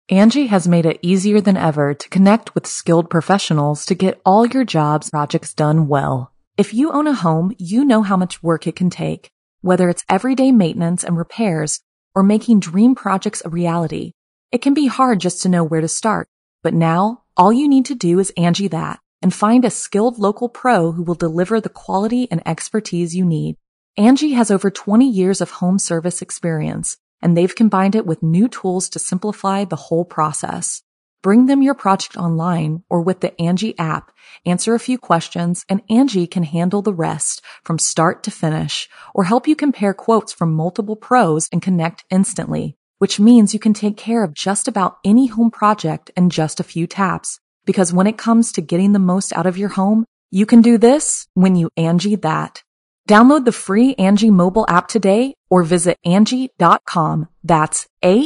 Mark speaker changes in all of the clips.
Speaker 1: Angie has made it easier than ever to connect with skilled professionals to get all your jobs projects done well. If you own a home, you know how much work it can take, whether it's everyday maintenance and repairs or making dream projects a reality. It can be hard just to know where to start, but now all you need to do is Angie that and find a skilled local pro who will deliver the quality and expertise you need. Angie has over 20 years of home service experience, and they've combined it with new tools to simplify the whole process. Bring them your project online or with the Angie app, answer a few questions, and Angie can handle the rest from start to finish or help you compare quotes from multiple pros and connect instantly, which means you can take care of just about any home project in just a few taps. Because when it comes to getting the most out of your home, you can do this when you Angie that. Download the free Angie mobile app today or visit Angie.com. That's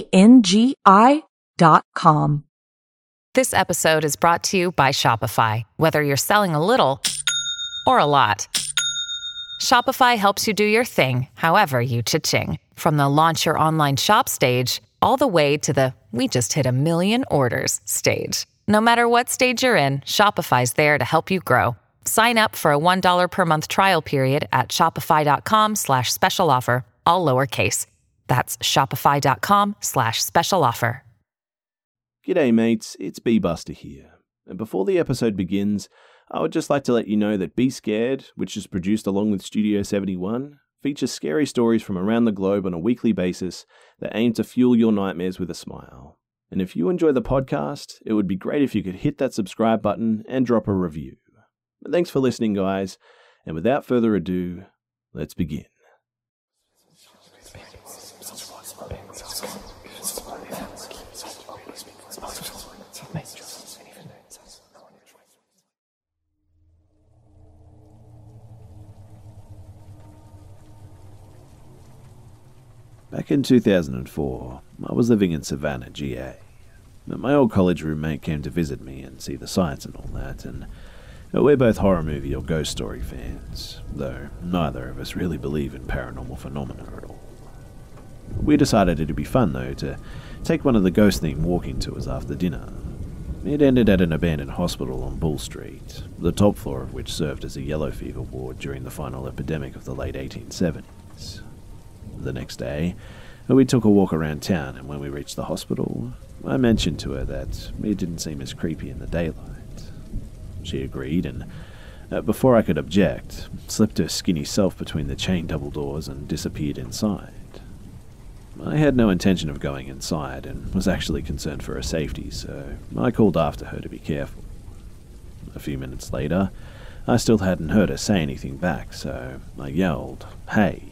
Speaker 1: ANGI.com.
Speaker 2: This episode is brought to you by Shopify. Whether you're selling a little or a lot, Shopify helps you do your thing, however you cha-ching. From the launch your online shop stage, all the way to the we just hit 1 million orders stage. No matter what stage you're in, Shopify's there to help you grow. Sign up for a $1 per month trial period at shopify.com/special offer, all lowercase. That's shopify.com/special offer.
Speaker 3: G'day mates, it's B-Buster here. And before the episode begins, I would just like to let you know that Be Scared, which is produced along with Studio 71, features scary stories from around the globe on a weekly basis that aim to fuel your nightmares with a smile. And if you enjoy the podcast, it would be great if you could hit that subscribe button and drop a review. But thanks for listening, guys, and without further ado, let's begin. Back in 2004, I was living in Savannah, GA. My old college roommate came to visit me and see the sights and all that, and we're both horror movie or ghost story fans, though neither of us really believe in paranormal phenomena at all. We decided it'd be fun, though, to take one of the ghost-themed walking tours after dinner. It ended at an abandoned hospital on Bull Street, the top floor of which served as a yellow fever ward during the final epidemic of the late 1870s. The next day, we took a walk around town, and when we reached the hospital, I mentioned to her that it didn't seem as creepy in the daylight. She agreed, and before I could object, slipped her skinny self between the chain double doors and disappeared inside. I had no intention of going inside, and was actually concerned for her safety, so I called after her to be careful. A few minutes later, I still hadn't heard her say anything back, so I yelled, "Hey!"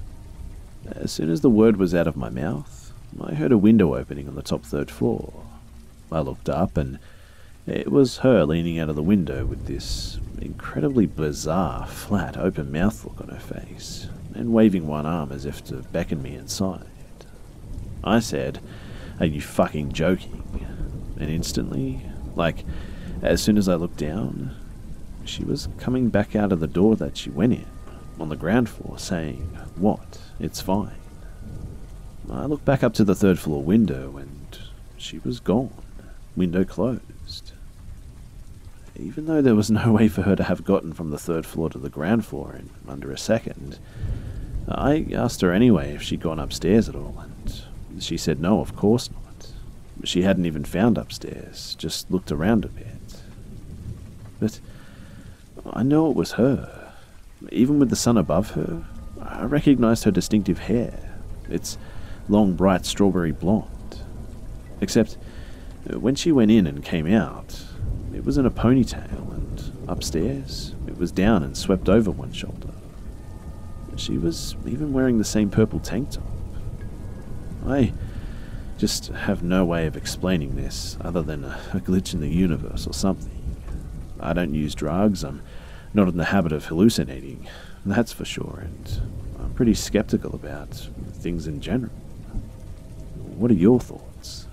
Speaker 3: As soon as the word was out of my mouth, I heard a window opening on the top third floor. I looked up, and it was her leaning out of the window with this incredibly bizarre, flat, open mouth look on her face, and waving one arm as if to beckon me inside. I said, "Are you fucking joking?" And instantly, as soon as I looked down, she was coming back out of the door that she went in, on the ground floor, saying, "What? It's fine." I looked back up to the third floor window, and she was gone, window closed. Even though there was no way for her to have gotten from the third floor to the ground floor in under a second, I asked her anyway if she'd gone upstairs at all, and she said no, of course not. She hadn't even found upstairs, just looked around a bit. But I know it was her. Even with the sun above her, I recognized her distinctive hair. It's long, bright strawberry blonde. Except, when she went in and came out, it was in a ponytail, and upstairs, it was down and swept over one shoulder. She was even wearing the same purple tank top. I just have no way of explaining this other than a glitch in the universe or something. I don't use drugs, I'm not in the habit of hallucinating, that's for sure, and I'm pretty skeptical about things in general. What are your thoughts?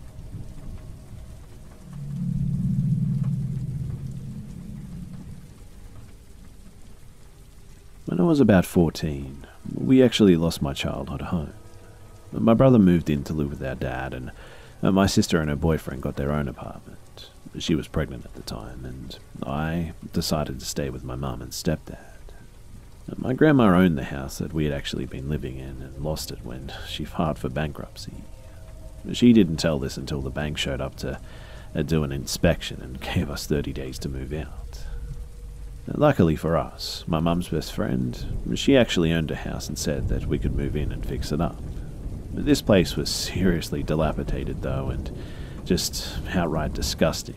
Speaker 3: When I was about 14, we actually lost my childhood home. My brother moved in to live with our dad, and My sister and her boyfriend got their own apartment. She was pregnant at the time, and I decided to stay with my mum and stepdad. My grandma owned the house that we had actually been living in and lost it when she filed for bankruptcy. She didn't tell this until the bank showed up to do an inspection and gave us 30 days to move out. Luckily for us, my mum's best friend, she actually owned a house and said that we could move in and fix it up. This place was seriously dilapidated though, and just outright disgusting.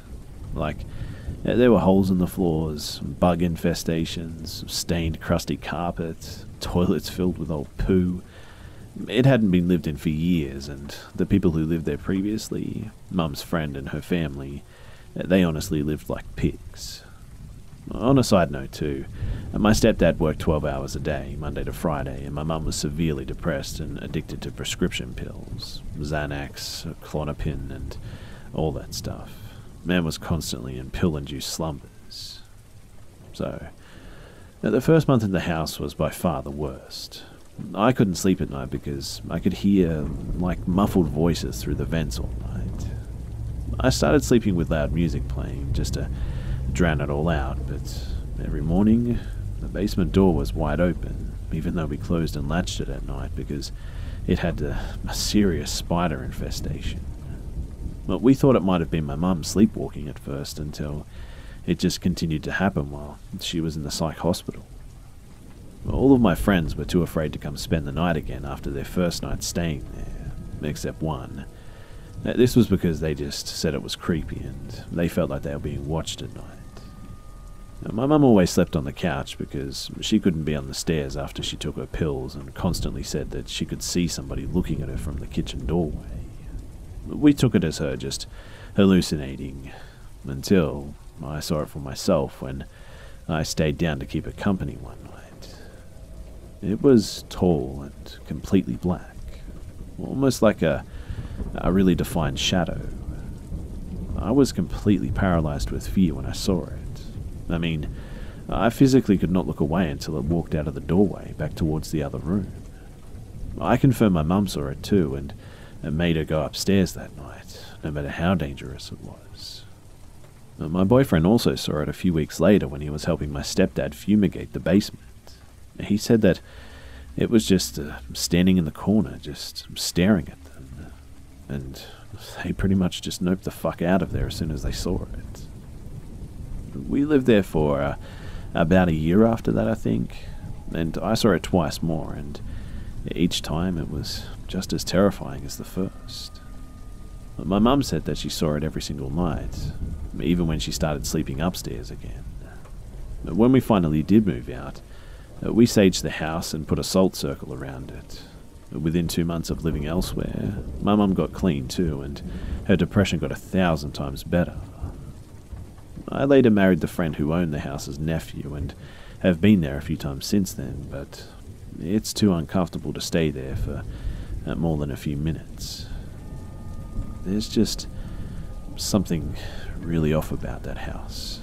Speaker 3: There were holes in the floors, bug infestations, stained crusty carpet, toilets filled with old poo. It hadn't been lived in for years, and the people who lived there previously, Mum's friend and her family, they honestly lived like pigs. On a side note too, my stepdad worked 12 hours a day, Monday to Friday, and my mum was severely depressed and addicted to prescription pills, Xanax, Klonopin, and all that stuff. Man was constantly in pill-induced slumbers. So, the first month in the house was by far the worst. I couldn't sleep at night because I could hear, muffled voices through the vents all night. I started sleeping with loud music playing, just to drown it all out, but every morning, the basement door was wide open, even though we closed and latched it at night because it had a serious spider infestation. Well, we thought it might have been my mum sleepwalking at first until it just continued to happen while she was in the psych hospital. All of my friends were too afraid to come spend the night again after their first night staying there, except one. This was because they just said it was creepy and they felt like they were being watched at night. My mum always slept on the couch because she couldn't be on the stairs after she took her pills and constantly said that she could see somebody looking at her from the kitchen doorway. We took it as her just hallucinating, until I saw it for myself when I stayed down to keep her company one night. It was tall and completely black, almost like a really defined shadow. I was completely paralyzed with fear when I saw it. I physically could not look away until it walked out of the doorway back towards the other room. I confirmed my mum saw it too, and it made her go upstairs that night, no matter how dangerous it was. My boyfriend also saw it a few weeks later when he was helping my stepdad fumigate the basement. He said that it was just standing in the corner, just staring at them, and they pretty much just noped the fuck out of there as soon as they saw it. We lived there for about a year after that, I think, and I saw it twice more, and each time it was just as terrifying as the first. My mum said that she saw it every single night, even when she started sleeping upstairs again. When we finally did move out, we saged the house and put a salt circle around it. Within 2 months of living elsewhere, my mum got clean too, and her depression got 1,000 times better. I later married the friend who owned the house's nephew and have been there a few times since then, but it's too uncomfortable to stay there for more than a few minutes. There's just something really off about that house.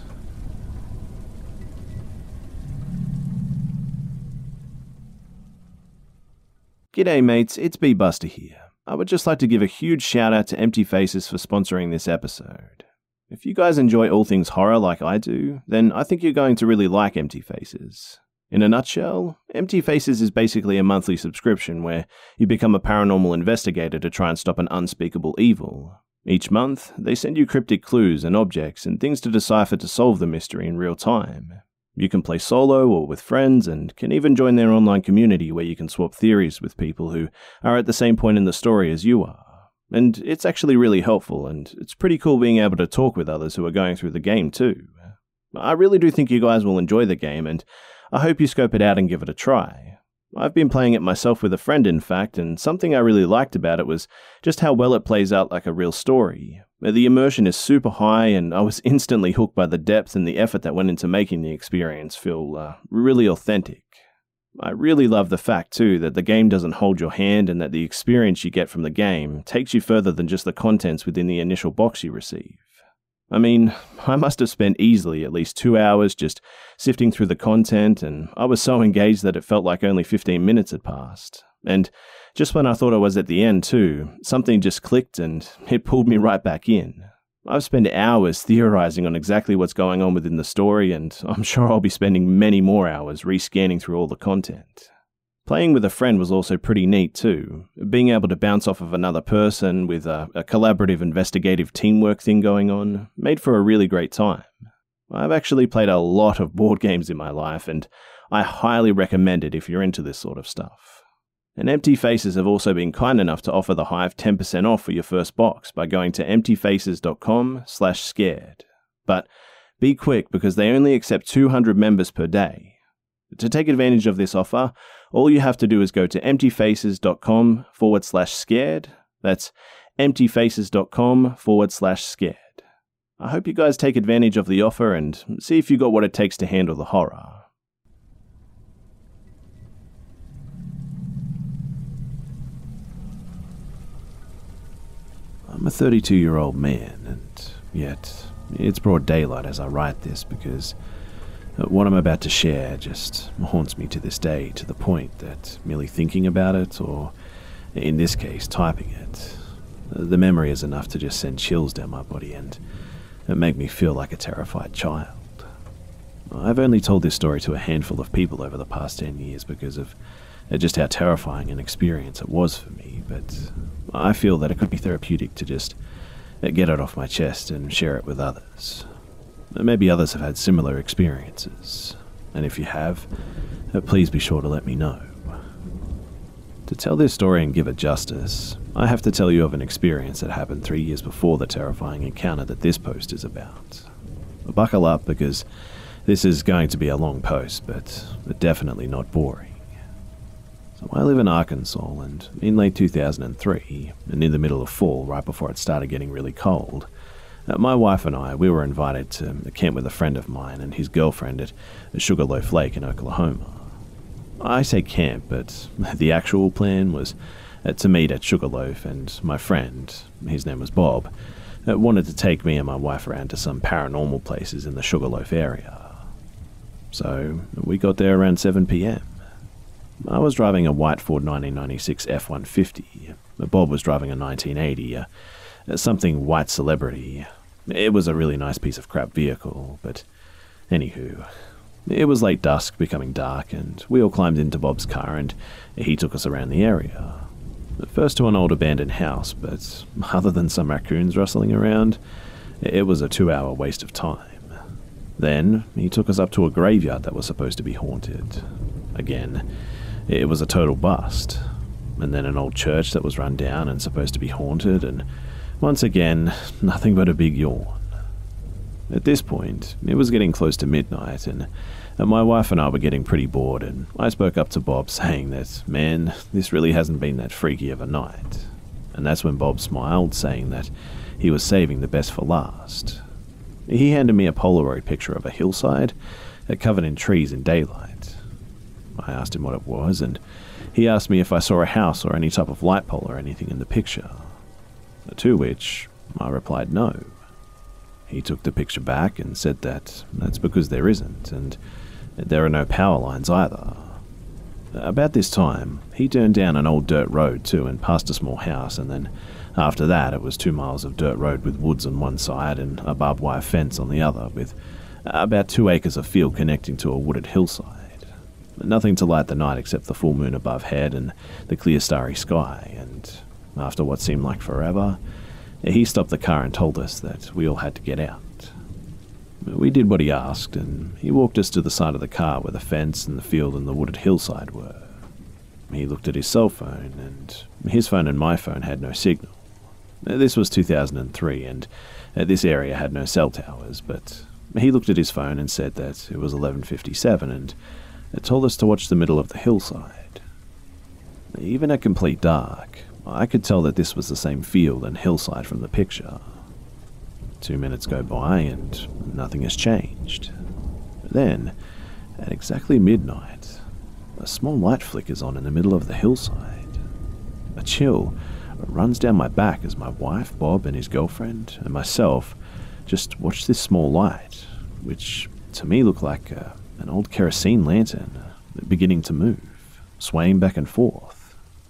Speaker 4: G'day mates, it's B Buster here. I would just like to give a huge shout out to Empty Faces for sponsoring this episode. If you guys enjoy all things horror like I do, then I think you're going to really like Empty Faces. In a nutshell, Empty Faces is basically a monthly subscription where you become a paranormal investigator to try and stop an unspeakable evil. Each month, they send you cryptic clues and objects and things to decipher to solve the mystery in real time. You can play solo or with friends, and can even join their online community where you can swap theories with people who are at the same point in the story as you are. And it's actually really helpful, and it's pretty cool being able to talk with others who are going through the game too. I really do think you guys will enjoy the game, and I hope you scope it out and give it a try. I've been playing it myself with a friend, in fact, and something I really liked about it was just how well it plays out like a real story. The immersion is super high, and I was instantly hooked by the depth and the effort that went into making the experience feel really authentic. I really love the fact too that the game doesn't hold your hand and that the experience you get from the game takes you further than just the contents within the initial box you receive. I must have spent easily at least 2 hours just sifting through the content, and I was so engaged that it felt like only 15 minutes had passed. And just when I thought I was at the end too, something just clicked and it pulled me right back in. I've spent hours theorizing on exactly what's going on within the story, and I'm sure I'll be spending many more hours rescanning through all the content. Playing with a friend was also pretty neat too. Being able to bounce off of another person with a collaborative investigative teamwork thing going on made for a really great time. I've actually played a lot of board games in my life, and I highly recommend it if you're into this sort of stuff. And Empty Faces have also been kind enough to offer the Hive 10% off for your first box by going to emptyfaces.com/scared. But be quick because they only accept 200 members per day. To take advantage of this offer, all you have to do is go to emptyfaces.com/scared. That's emptyfaces.com/scared. I hope you guys take advantage of the offer and see if you got what it takes to handle the horror.
Speaker 3: I'm a 32-year-old man, and yet it's broad daylight as I write this because what I'm about to share just haunts me to this day, to the point that merely thinking about it, or in this case, typing it, the memory is enough to just send chills down my body and make me feel like a terrified child. I've only told this story to a handful of people over the past 10 years because of just how terrifying an experience it was for me, but I feel that it could be therapeutic to just get it off my chest and share it with others. Maybe others have had similar experiences, and if you have, please be sure to let me know. To tell this story and give it justice, I have to tell you of an experience that happened 3 years before the terrifying encounter that this post is about. Buckle up because this is going to be a long post, but definitely not boring. So I live in Arkansas, and in late 2003, and in the middle of fall, right before it started getting really cold, my wife and I, we were invited to camp with a friend of mine and his girlfriend at Sugarloaf Lake in Oklahoma. I say camp, but the actual plan was to meet at Sugarloaf, and my friend, his name was Bob, wanted to take me and my wife around to some paranormal places in the Sugarloaf area. So we got there around 7 p.m. I was driving a white Ford 1996 F-150. Bob was driving a 1980, something white celebrity. It was a really nice piece of crap vehicle, but anywho, it was late dusk, becoming dark, and we all climbed into Bob's car and he took us around the area. First to an old abandoned house, but other than some raccoons rustling around, it was a 2-hour waste of time. Then he took us up to a graveyard that was supposed to be haunted. Again, it was a total bust. And then an old church that was run down and supposed to be haunted, and once again, nothing but a big yawn. At this point, it was getting close to midnight, and my wife and I were getting pretty bored, and I spoke up to Bob saying that, man, this really hasn't been that freaky of a night. And that's when Bob smiled, saying that he was saving the best for last. He handed me a Polaroid picture of a hillside covered in trees in daylight. I asked him what it was, and he asked me if I saw a house or any type of light pole or anything in the picture. To which I replied no. He took the picture back and said that that's because there isn't, and there are no power lines either. About this time, he turned down an old dirt road too and passed a small house, and then after that it was 2 miles of dirt road with woods on one side and a barbed wire fence on the other, with about 2 acres of field connecting to a wooded hillside. Nothing to light the night except the full moon above head and the clear starry sky, and after what seemed like forever, he stopped the car and told us that we all had to get out. We did what he asked, and he walked us to the side of the car where the fence and the field and the wooded hillside were. He looked at his cell phone, and his phone and my phone had no signal. This was 2003, and this area had no cell towers, but he looked at his phone and said that it was 11:57, and it told us to watch the middle of the hillside. Even at complete dark, I could tell that this was the same field and hillside from the picture. 2 minutes go by and nothing has changed. Then, at exactly midnight, a small light flickers on in the middle of the hillside. A chill runs down my back as my wife, Bob, and his girlfriend, and myself just watch this small light, which to me looked like an old kerosene lantern, beginning to move, swaying back and forth.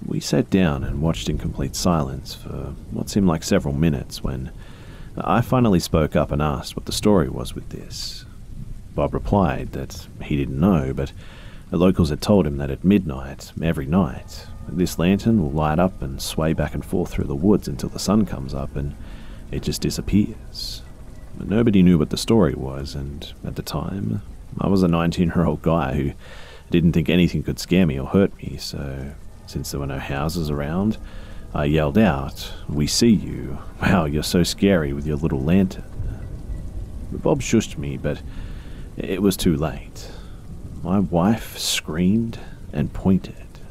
Speaker 3: We sat down and watched in complete silence for what seemed like several minutes when I finally spoke up and asked what the story was with this. Bob replied that he didn't know, but the locals had told him that at midnight, every night, this lantern will light up and sway back and forth through the woods until the sun comes up and it just disappears. But nobody knew what the story was, and at the time, I was a 19-year-old guy who didn't think anything could scare me or hurt me, so since there were no houses around, I yelled out, "We see you. Wow, you're so scary with your little lantern." Bob shushed me, but it was too late. My wife screamed and pointed.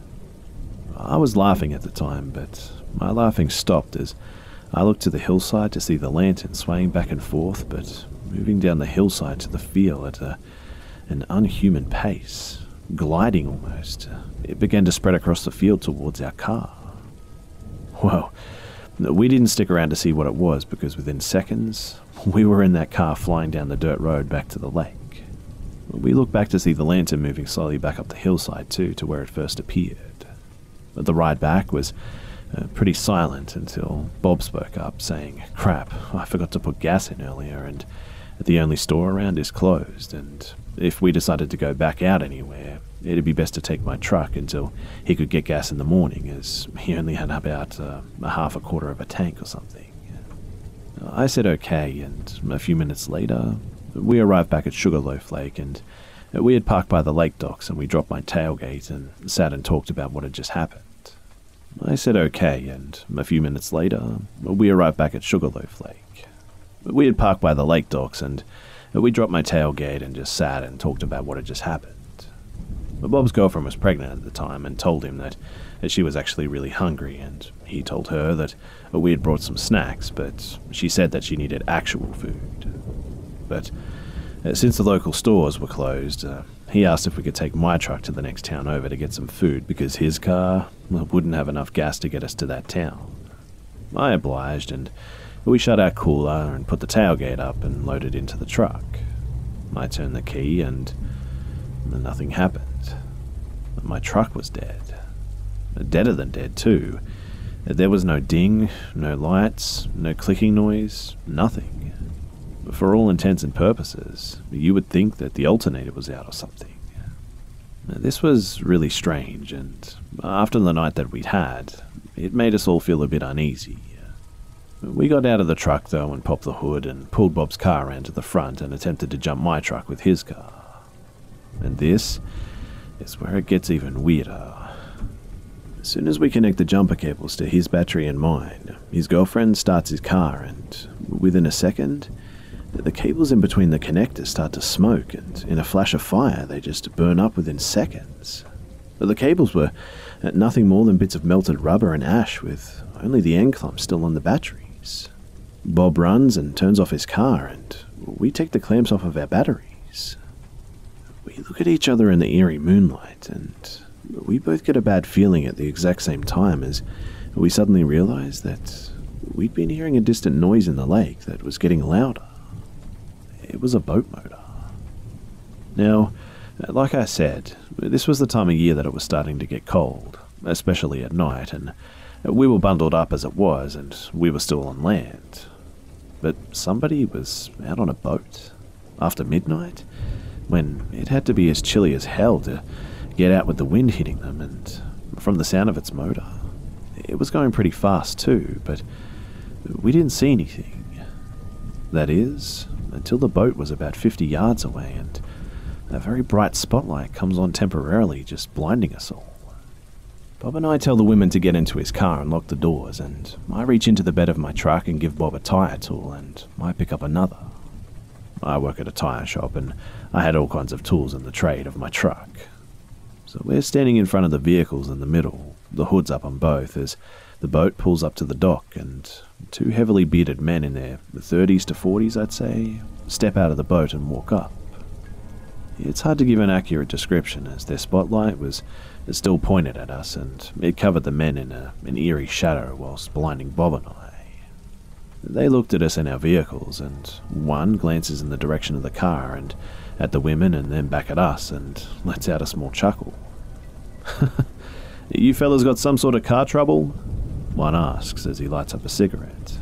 Speaker 3: I was laughing at the time, but my laughing stopped as I looked to the hillside to see the lantern swaying back and forth, but moving down the hillside to the field at an unhuman pace, gliding almost. It began to spread across the field towards our car. Well, we didn't stick around to see what it was because within seconds, we were in that car flying down the dirt road back to the lake. We looked back to see the lantern moving slowly back up the hillside too, to where it first appeared. But the ride back was pretty silent until Bob spoke up, saying, "Crap, I forgot to put gas in earlier, and the only store around is closed, and if we decided to go back out anywhere, it'd be best to take my truck until he could get gas in the morning, as he only had about a quarter of a tank or something." I said okay, and a few minutes later, we arrived back at Sugarloaf Lake, and we had parked by the lake docks, and we dropped my tailgate and sat and talked about what had just happened. I said okay, and a few minutes later, we arrived back at Sugarloaf Lake. We had parked by the lake docks, and we dropped my tailgate and just sat and talked about what had just happened. Bob's girlfriend was pregnant at the time and told him that she was actually really hungry, and he told her that we had brought some snacks, but she said that she needed actual food. But since the local stores were closed, he asked if we could take my truck to the next town over to get some food because his car wouldn't have enough gas to get us to that town. I obliged, and we shut our cooler and put the tailgate up and loaded into the truck. I turned the key and nothing happened. My truck was dead. Deader than dead, too. There was no ding, no lights, no clicking noise, nothing. For all intents and purposes, you would think that the alternator was out or something. This was really strange, and after the night that we'd had, it made us all feel a bit uneasy. We got out of the truck, though, and popped the hood and pulled Bob's car around to the front and attempted to jump my truck with his car. And this is where it gets even weirder. As soon as we connect the jumper cables to his battery and mine, his girlfriend starts his car, and within a second, the cables in between the connectors start to smoke, and in a flash of fire, they just burn up within seconds. The cables were nothing more than bits of melted rubber and ash, with only the end clumps still on the batteries. Bob runs and turns off his car, and we take the clamps off of our batteries. We look at each other in the eerie moonlight, and we both get a bad feeling at the exact same time as we suddenly realize that we'd been hearing a distant noise in the lake that was getting louder. It was a boat motor. Now, like I said, this was the time of year that it was starting to get cold, especially at night, and we were bundled up as it was, and we were still on land. But somebody was out on a boat after midnight, when it had to be as chilly as hell to get out with the wind hitting them, and from the sound of its motor, it was going pretty fast too, but we didn't see anything. That is, until the boat was about 50 yards away, and a very bright spotlight comes on temporarily, just blinding us all. Bob and I tell the women to get into his car and lock the doors, and I reach into the bed of my truck and give Bob a tyre tool, and I pick up another. I work at a tyre shop, and I had all kinds of tools in the trade of my truck. So we're standing in front of the vehicles in the middle, the hoods up on both, as the boat pulls up to the dock, and two heavily bearded men in their 30s to 40s, I'd say, step out of the boat and walk up. It's hard to give an accurate description, as their spotlight was still pointed at us, and it covered the men in an eerie shadow whilst blinding Bob and I. They looked at us in our vehicles, and one glances in the direction of the car and at the women and then back at us and lets out a small chuckle. You fellas got some sort of car trouble? One asks as he lights up a cigarette.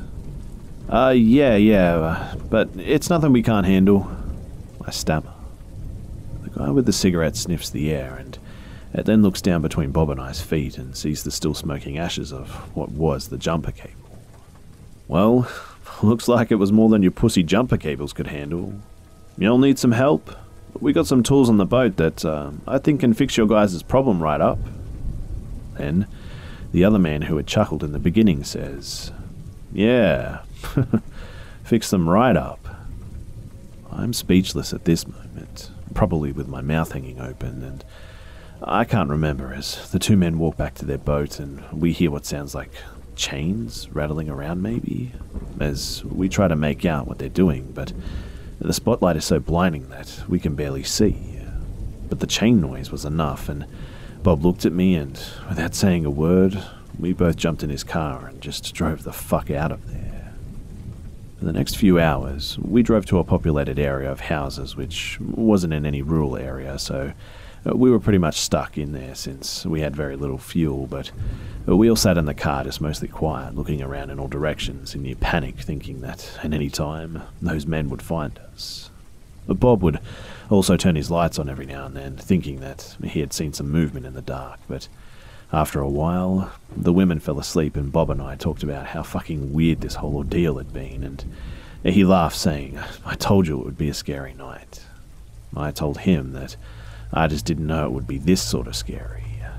Speaker 3: Yeah, but it's nothing we can't handle. I stammer. The guy with the cigarette sniffs the air and then looks down between Bob and I's feet and sees the still smoking ashes of what was the jumper cable. Well, looks like it was more than your pussy jumper cables could handle. Y'all need some help? We got some tools on the boat that I think can fix your guys' problem right up. Then, the other man who had chuckled in the beginning says, Yeah, fix them right up. I'm speechless at this moment, probably with my mouth hanging open, and I can't remember as the two men walk back to their boat and we hear what sounds like chains rattling around maybe, as we try to make out what they're doing, but the spotlight is so blinding that we can barely see. But the chain noise was enough, and Bob looked at me and, without saying a word, we both jumped in his car and just drove the fuck out of there. For the next few hours, we drove to a populated area of houses which wasn't in any rural area, so we were pretty much stuck in there since we had very little fuel, but we all sat in the car just mostly quiet, looking around in all directions in near panic, thinking that at any time those men would find us. Bob would also turn his lights on every now and then, thinking that he had seen some movement in the dark, but after a while, the women fell asleep and Bob and I talked about how fucking weird this whole ordeal had been, and he laughed, saying, I told you it would be a scary night. I told him that I just didn't know it would be this sort of scary.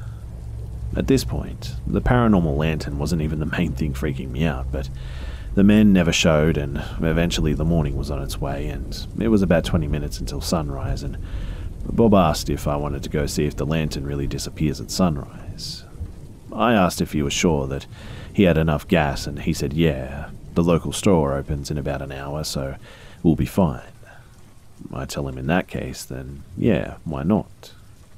Speaker 3: At this point, the paranormal lantern wasn't even the main thing freaking me out, but the men never showed, and eventually the morning was on its way, and it was about 20 minutes until sunrise, and Bob asked if I wanted to go see if the lantern really disappears at sunrise. I asked if he was sure that he had enough gas, and he said yeah, the local store opens in about an hour, so we'll be fine. I tell him in that case, then yeah, why not?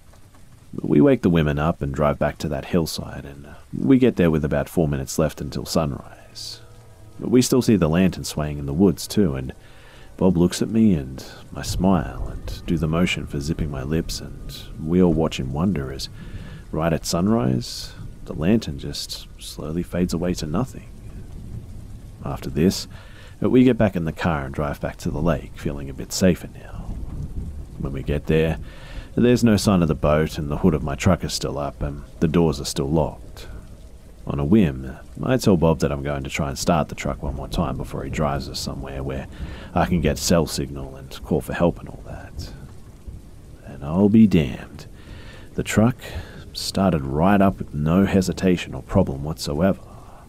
Speaker 3: We wake the women up and drive back to that hillside, and we get there with about 4 minutes left until sunrise. We still see the lantern swaying in the woods too, and Bob looks at me and I smile and do the motion for zipping my lips, and we all watch in wonder as, right at sunrise, the lantern just slowly fades away to nothing. After this, we get back in the car and drive back to the lake, feeling a bit safer now. When we get there, there's no sign of the boat, and the hood of my truck is still up, and the doors are still locked. On a whim, I tell Bob that I'm going to try and start the truck one more time before he drives us somewhere where I can get cell signal and call for help and all that. And I'll be damned. The truck started right up with no hesitation or problem whatsoever.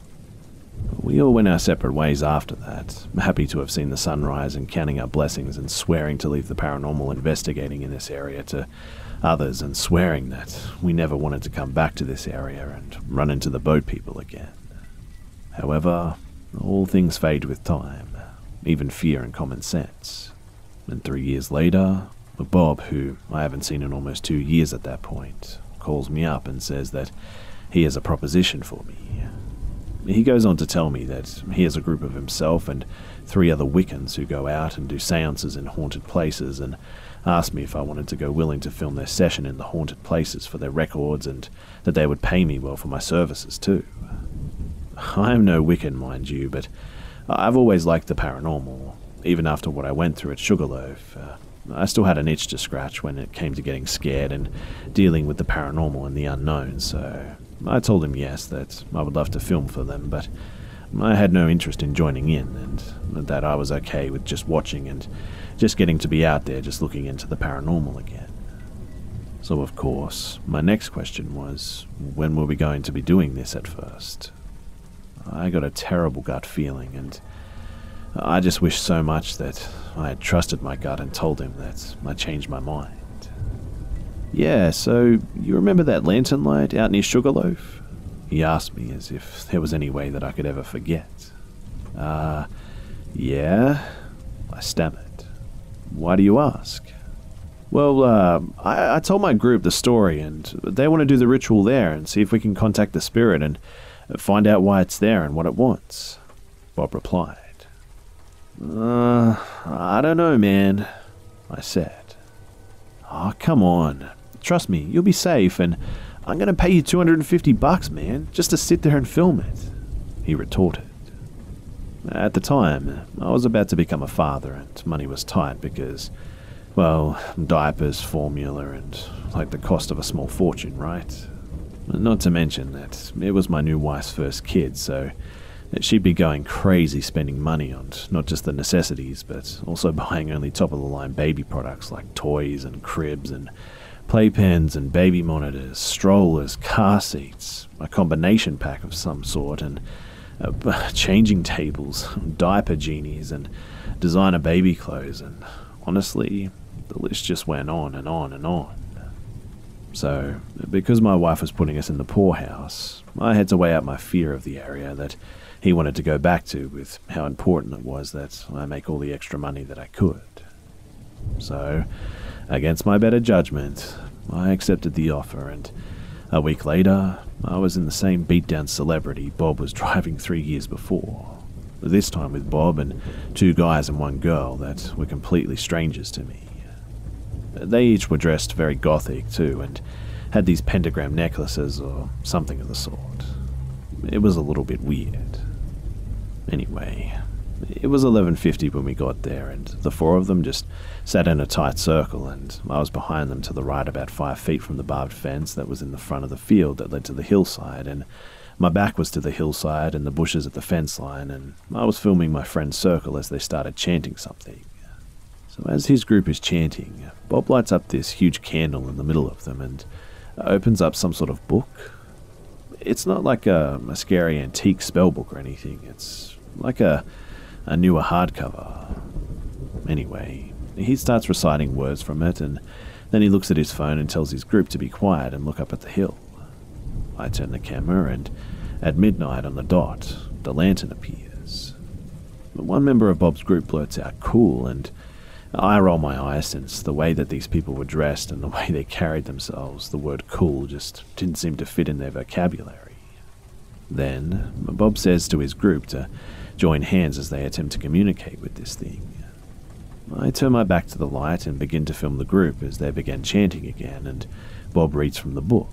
Speaker 3: We all went our separate ways after that, happy to have seen the sunrise and counting our blessings and swearing to leave the paranormal investigating in this area to others, and swearing that we never wanted to come back to this area and run into the boat people again. However, all things fade with time, even fear and common sense. And 3 years later, Bob, who I haven't seen in almost 2 years at that point, calls me up and says that he has a proposition for me. He goes on to tell me that he has a group of himself and 3 other Wiccans who go out and do seances in haunted places, and asked me if I wanted to go willing to film their session in the haunted places for their records, and that they would pay me well for my services too. I am no Wiccan, mind you, but I've always liked the paranormal. Even after what I went through at Sugarloaf, I still had an itch to scratch when it came to getting scared and dealing with the paranormal and the unknown, so I told him yes, that I would love to film for them, but I had no interest in joining in, and that I was okay with just watching and just getting to be out there just looking into the paranormal again. So of course, my next question was, when were we going to be doing this at first? I got a terrible gut feeling, and I just wished so much that I had trusted my gut and told him that I changed my mind. Yeah, so you remember that lantern light out near Sugarloaf? He asked me as if there was any way that I could ever forget. Yeah, I stammered. Why do you ask? Well, I told my group the story, and they want to do the ritual there and see if we can contact the spirit and find out why it's there and what it wants, Bob replied. I don't know, man, I said. Oh, come on. Trust me, you'll be safe, and I'm going to pay you $250, man, just to sit there and film it, he retorted. At the time, I was about to become a father and money was tight because, well, diapers, formula, and like the cost of a small fortune, right? Not to mention that it was my new wife's first kid, so she'd be going crazy spending money on not just the necessities, but also buying only top-of-the-line baby products like toys and cribs and playpens and baby monitors, strollers, car seats, a combination pack of some sort, and changing tables, diaper genies, and designer baby clothes, and honestly, the list just went on and on and on. So, because my wife was putting us in the poorhouse, I had to weigh out my fear of the area that he wanted to go back to with how important it was that I make all the extra money that I could. So, against my better judgment, I accepted the offer, and a week later, I was in the same beat-down celebrity Bob was driving 3 years before, this time with Bob and 2 guys and 1 girl that were completely strangers to me. They each were dressed very gothic too, and had these pentagram necklaces or something of the sort. It was a little bit weird. Anyway, it was 11:50 when we got there, and the 4 of them just sat in a tight circle, and I was behind them to the right about 5 feet from the barbed fence that was in the front of the field that led to the hillside, and my back was to the hillside and the bushes at the fence line, and I was filming my friend's circle as they started chanting something. So as his group is chanting, Bob lights up this huge candle in the middle of them and opens up some sort of book. It's not like a scary antique spell book or anything, it's like a newer hardcover. Anyway, he starts reciting words from it, and then he looks at his phone and tells his group to be quiet and look up at the hill. I turn the camera, and at midnight on the dot, the lantern appears. One member of Bob's group blurts out, "Cool," and I roll my eyes since the way that these people were dressed and the way they carried themselves, the word cool just didn't seem to fit in their vocabulary. Then, Bob says to his group to join hands as they attempt to communicate with this thing. I turn my back to the light and begin to film the group as they begin chanting again, and Bob reads from the book.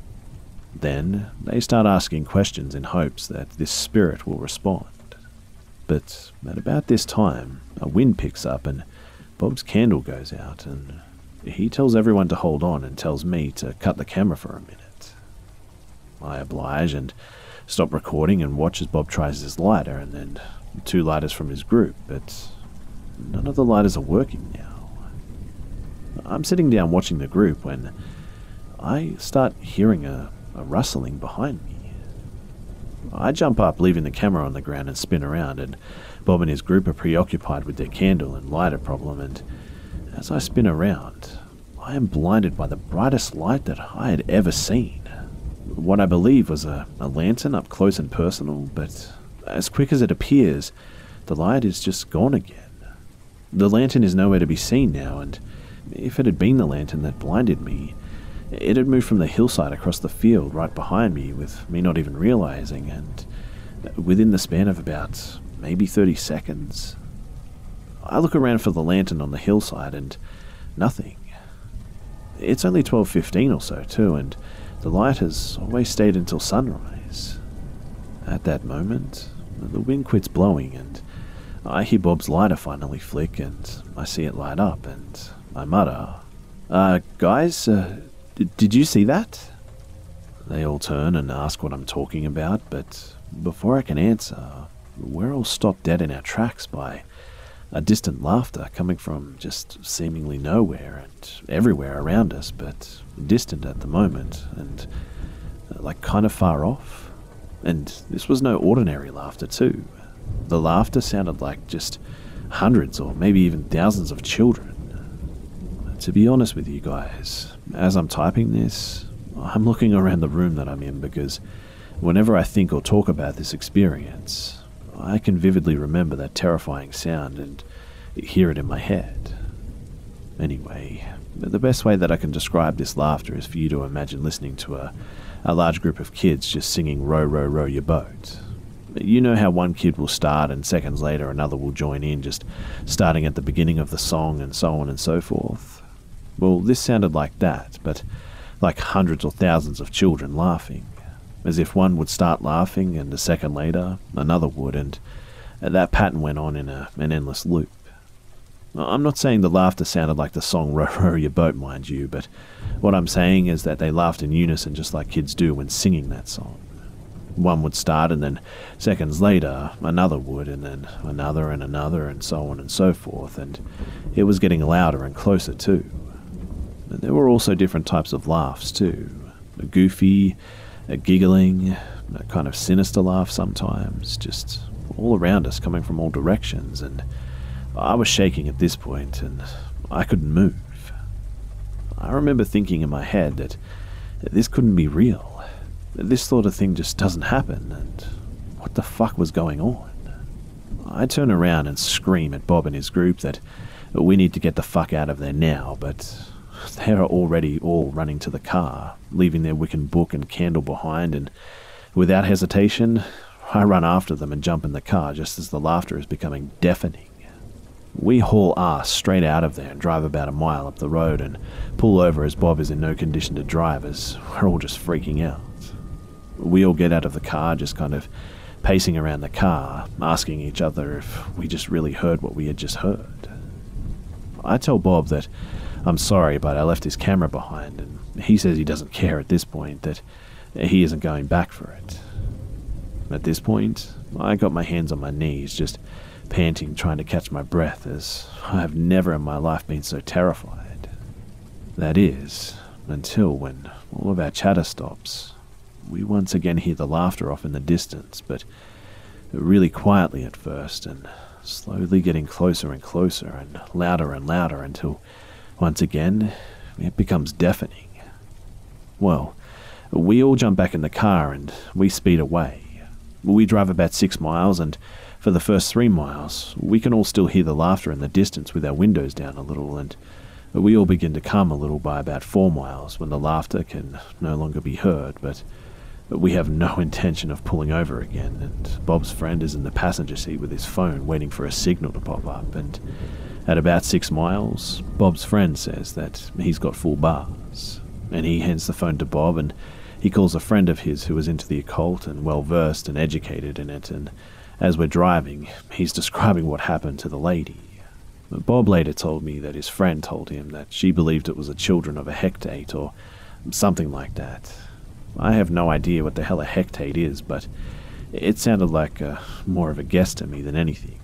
Speaker 3: Then, they start asking questions in hopes that this spirit will respond. But at about this time, a wind picks up and Bob's candle goes out, and he tells everyone to hold on and tells me to cut the camera for a minute. I oblige and stop recording and watch as Bob tries his lighter and then 2 lighters from his group, but none of the lighters are working now. I'm sitting down watching the group when I start hearing a rustling behind me. I jump up, leaving the camera on the ground, and spin around, and Bob and his group are preoccupied with their candle and lighter problem, and as I spin around, I am blinded by the brightest light that I had ever seen. What I believe was a lantern up close and personal, but as quick as it appears, the light is just gone again. The lantern is nowhere to be seen now, and if it had been the lantern that blinded me, it had moved from the hillside across the field right behind me with me not even realizing, and within the span of about maybe 30 seconds. I look around for the lantern on the hillside and nothing. It's only 12:15 or so too, and the light has always stayed until sunrise. At that moment, the wind quits blowing and I hear Bob's lighter finally flick and I see it light up and I mutter, guys, did you see that?" They all turn and ask what I'm talking about, but before I can answer, we're all stopped dead in our tracks by a distant laughter coming from just seemingly nowhere and everywhere around us, but distant at the moment and like kind of far off. And this was no ordinary laughter too. The laughter sounded like just hundreds or maybe even thousands of children. To be honest with you guys, as I'm typing this, I'm looking around the room that I'm in because whenever I think or talk about this experience, I can vividly remember that terrifying sound and hear it in my head. Anyway, the best way that I can describe this laughter is for you to imagine listening to a large group of kids just singing "Row, row, row your boat." You know how one kid will start and seconds later another will join in, just starting at the beginning of the song and so on and so forth? Well, this sounded like that, but like hundreds or thousands of children laughing, as if one would start laughing and a second later another would, and that pattern went on in an endless loop. I'm not saying the laughter sounded like the song Row Row Your Boat, mind you, but what I'm saying is that they laughed in unison just like kids do when singing that song. One would start and then seconds later another would, and then another and another, and so on and so forth, and it was getting louder and closer too. And there were also different types of laughs too. A goofy, a giggling, a kind of sinister laugh sometimes, just all around us coming from all directions, and I was shaking at this point and I couldn't move. I remember thinking in my head that this couldn't be real. This sort of thing just doesn't happen, and what the fuck was going on? I turn around and scream at Bob and his group that we need to get the fuck out of there now, but they're already all running to the car, leaving their Wiccan book and candle behind, and without hesitation, I run after them and jump in the car just as the laughter is becoming deafening. We haul ass straight out of there and drive about a mile up the road and pull over as Bob is in no condition to drive, as we're all just freaking out. We all get out of the car, just kind of pacing around the car, asking each other if we just really heard what we had just heard. I tell Bob that I'm sorry, but I left his camera behind, and he says he doesn't care at this point, that he isn't going back for it. At this point, I got my hands on my knees, just panting, trying to catch my breath, as I have never in my life been so terrified. That is, until when all of our chatter stops. We once again hear the laughter off in the distance, but really quietly at first, and slowly getting closer and closer and louder until, once again, it becomes deafening. Well, we all jump back in the car and we speed away. We drive about 6 miles, and for the first 3 miles, we can all still hear the laughter in the distance with our windows down a little, and we all begin to calm a little by about 4 miles when the laughter can no longer be heard, but we have no intention of pulling over again, and Bob's friend is in the passenger seat with his phone waiting for a signal to pop up, and at about 6 miles, Bob's friend says that he's got full bars, and he hands the phone to Bob, and he calls a friend of his who is into the occult and well-versed and educated in it, and as we're driving, he's describing what happened to the lady. Bob later told me that his friend told him that she believed it was the children of a hectate or something like that. I have no idea what the hell a hectate is, but it sounded like more of a guess to me than anything.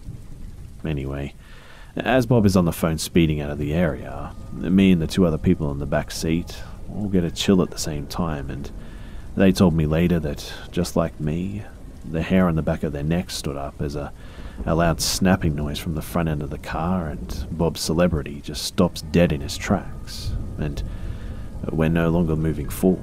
Speaker 3: Anyway, as Bob is on the phone speeding out of the area, me and the 2 other people in the back seat all get a chill at the same time, and they told me later that, just like me, the hair on the back of their neck stood up as a loud snapping noise from the front end of the car, and Bob's celebrity just stops dead in his tracks, and we're no longer moving forward.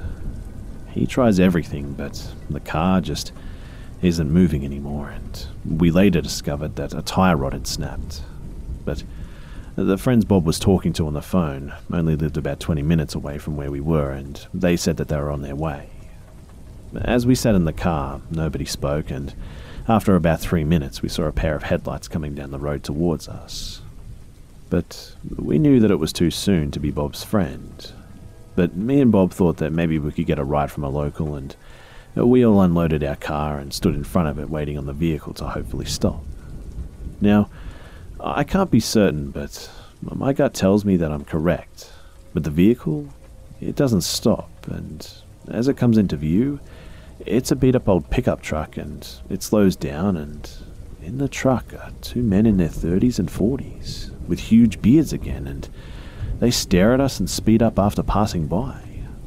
Speaker 3: He tries everything, but the car just isn't moving anymore, and we later discovered that a tire rod had snapped. But the friends Bob was talking to on the phone only lived about 20 minutes away from where we were, and they said that they were on their way. As we sat in the car, nobody spoke, and after about 3 minutes we saw a pair of headlights coming down the road towards us. But we knew that it was too soon to be Bob's friend. But me and Bob thought that maybe we could get a ride from a local, and we all unloaded our car and stood in front of it waiting on the vehicle to hopefully stop. Now, I can't be certain, but my gut tells me that I'm correct. But the vehicle, it doesn't stop, and as it comes into view, it's a beat-up old pickup truck, and it slows down, and in the truck are 2 men in their 30s and 40s, with huge beards again, and they stare at us and speed up after passing by.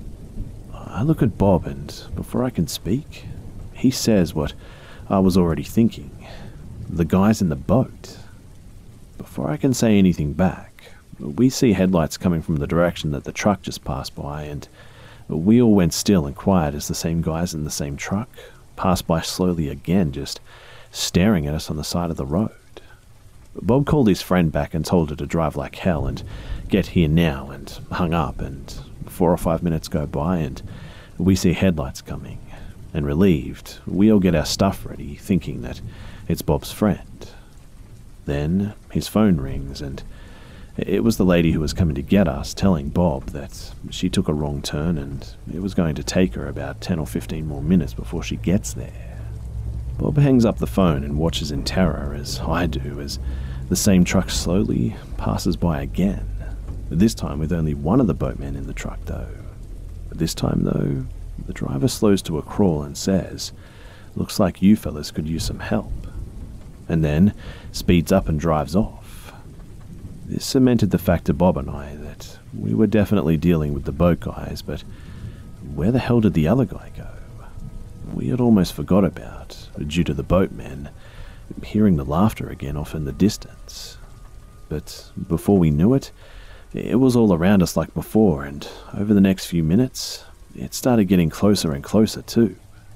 Speaker 3: I look at Bob, and before I can speak, he says what I was already thinking. The guy's in the boat. Before I can say anything back, we see headlights coming from the direction that the truck just passed by, and we all went still and quiet as the same guys in the same truck passed by slowly again, just staring at us on the side of the road. Bob called his friend back and told her to drive like hell and get here now, and hung up, and 4 or 5 minutes go by and we see headlights coming, and relieved, we all get our stuff ready, thinking that it's Bob's friend. Then his phone rings, and It was the lady who was coming to get us telling Bob that she took a wrong turn and it was going to take her about 10 or 15 more minutes before she gets there. Bob hangs up the phone and watches in terror, as I do, as the same truck slowly passes by again. This time with only one of the boatmen in the truck though. This time though, the driver slows to a crawl and says, "Looks like you fellas could use some help," and then speeds up and drives off. This cemented the fact to Bob and I that we were definitely dealing with the boat guys, but where the hell did the other guy go? We had almost forgot about, due to the boatmen, hearing the laughter again off in the distance. But before we knew it, it was all around us like before, and over the next few minutes, it started getting closer and closer too.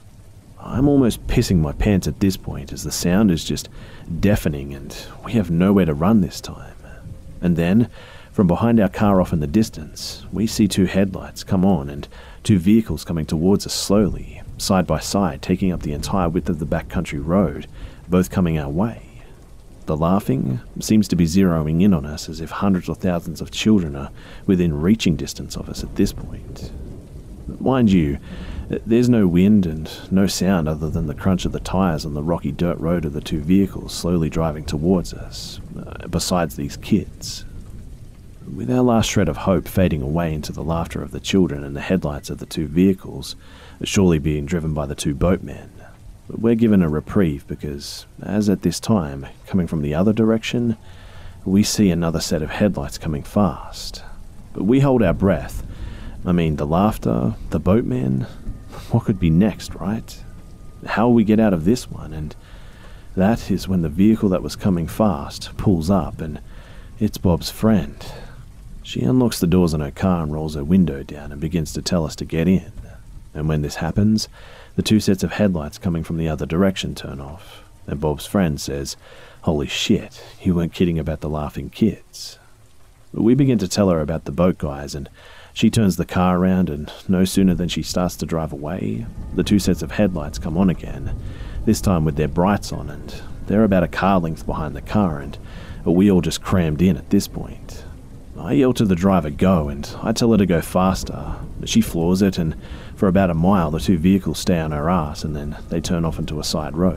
Speaker 3: I'm almost pissing my pants at this point, as the sound is just deafening and we have nowhere to run this time. And then, from behind our car off in the distance, we see two headlights come on and two vehicles coming towards us slowly, side by side, taking up the entire width of the backcountry road, both coming our way. The laughing seems to be zeroing in on us as if hundreds or thousands of children are within reaching distance of us at this point. Mind you, there's no wind and no sound other than the crunch of the tires on the rocky dirt road of the two vehicles slowly driving towards us, besides these kids. With our last shred of hope fading away into the laughter of the children and the headlights of the two vehicles, surely being driven by the two boatmen, we're given a reprieve because, as at this time, coming from the other direction, we see another set of headlights coming fast. But we hold our breath. I mean, the laughter, the boatmen, what could be next, right? How will we get out of this one? And that is when the vehicle that was coming fast pulls up, and it's Bob's friend. She unlocks the doors on her car and rolls her window down and begins to tell us to get in. And when this happens, the two sets of headlights coming from the other direction turn off, and Bob's friend says, "Holy shit, you weren't kidding about the laughing kids." We begin to tell her about the boat guys, and she turns the car around, and no sooner than she starts to drive away, the two sets of headlights come on again, this time with their brights on, and they're about a car length behind the car, and we all just crammed in at this point. I yell to the driver, "Go," and I tell her to go faster. She floors it, and for about a mile the two vehicles stay on her ass, and then they turn off into a side road.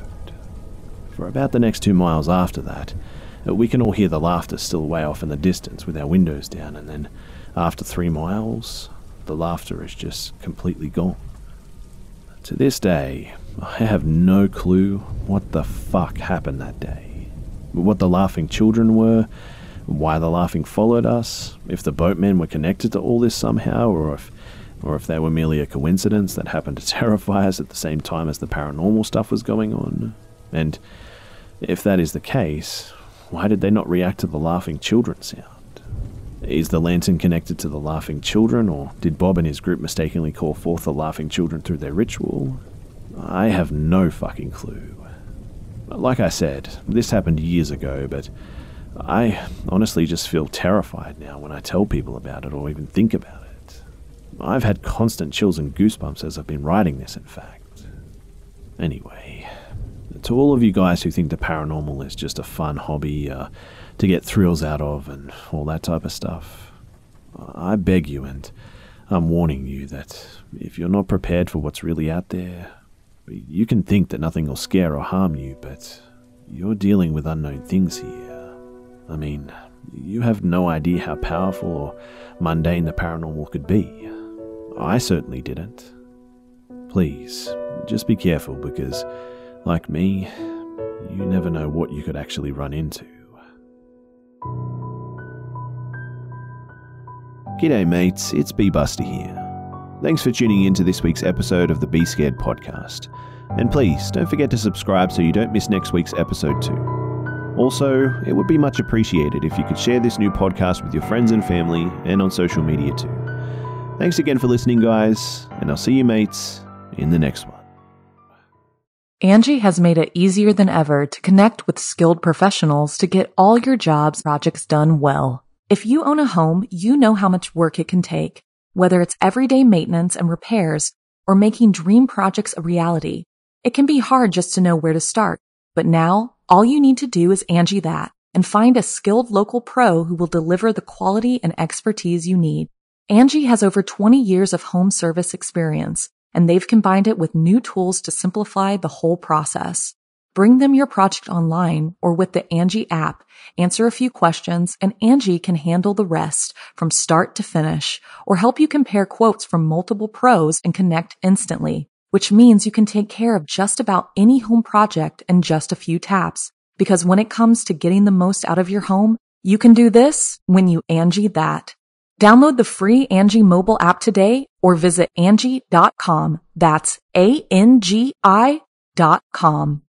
Speaker 3: For about the next 2 miles after that, we can all hear the laughter still way off in the distance with our windows down, and then after 3 miles, the laughter is just completely gone. To this day, I have no clue what the fuck happened that day. What the laughing children were, why the laughing followed us, if the boatmen were connected to all this somehow, or if they were merely a coincidence that happened to terrify us at the same time as the paranormal stuff was going on. And if that is the case, why did they not react to the laughing children sound? Is the lantern connected to the laughing children, or did Bob and his group mistakenly call forth the laughing children through their ritual? I have no fucking clue. Like I said, this happened years ago, but I honestly just feel terrified now when I tell people about it or even think about it. I've had constant chills and goosebumps as I've been writing this, in fact. Anyway, to all of you guys who think the paranormal is just a fun hobby to get thrills out of and all that type of stuff, I beg you, and I'm warning you, that if you're not prepared for what's really out there, you can think that nothing will scare or harm you, but you're dealing with unknown things here. I mean, you have no idea how powerful or mundane the paranormal could be. I certainly didn't. Please, just be careful because, like me, you never know what you could actually run into. G'day mates, it's B-Buster here. Thanks for tuning in to this week's episode of the Be Scared podcast. And please, don't forget to subscribe so you don't miss next week's episode too. Also, it would be much appreciated if you could share this new podcast with your friends and family and on social media too. Thanks again for listening, guys, and I'll see you mates in the next one.
Speaker 1: Angie has made it easier than ever to connect with skilled professionals to get all your jobs projects done well. If you own a home, you know how much work it can take, whether it's everyday maintenance and repairs or making dream projects a reality. It can be hard just to know where to start, but now all you need to do is Angie that and find a skilled local pro who will deliver the quality and expertise you need. Angie has over 20 years of home service experience, and they've combined it with new tools to simplify the whole process. Bring them your project online or with the Angie app, answer a few questions, and Angie can handle the rest from start to finish, or help you compare quotes from multiple pros and connect instantly, which means you can take care of just about any home project in just a few taps. Because when it comes to getting the most out of your home, you can do this when you Angie that. Download the free Angie mobile app today or visit Angie.com. That's ANGI.com.